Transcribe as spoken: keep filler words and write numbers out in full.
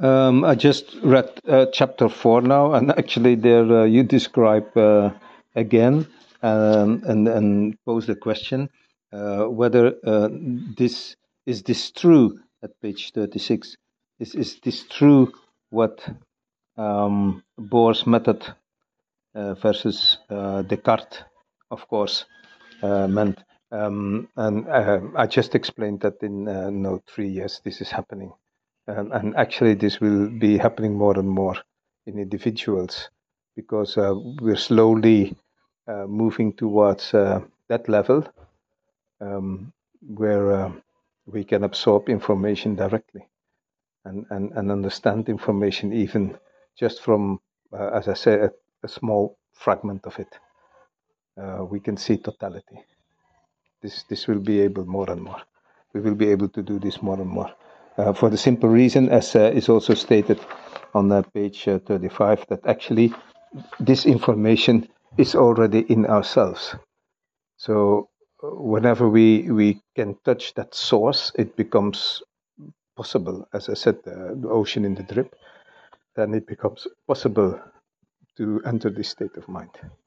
Um, I just read uh, chapter four now, and actually, there uh, you describe uh, again um, and and pose the question uh, whether uh, this is this true at page thirty-six. Is is this true? What um, Bohr's method uh, versus uh, Descartes, of course, uh, meant. Um, and uh, I just explained that in uh, note three. Yes, this is happening. And, and actually, this will be happening more and more in individuals because uh, we're slowly uh, moving towards uh, that level um, where uh, we can absorb information directly and, and, and understand information even just from, uh, as I said, a, a small fragment of it. Uh, we can see totality. This, this will be able more and more. We will be able to do this more and more. Uh, for the simple reason, as uh, is also stated on uh, page uh, thirty-five, that actually this information is already in ourselves. So uh, whenever we, we can touch that source, it becomes possible. As I said, uh, the ocean in the drip, then it becomes possible to enter this state of mind.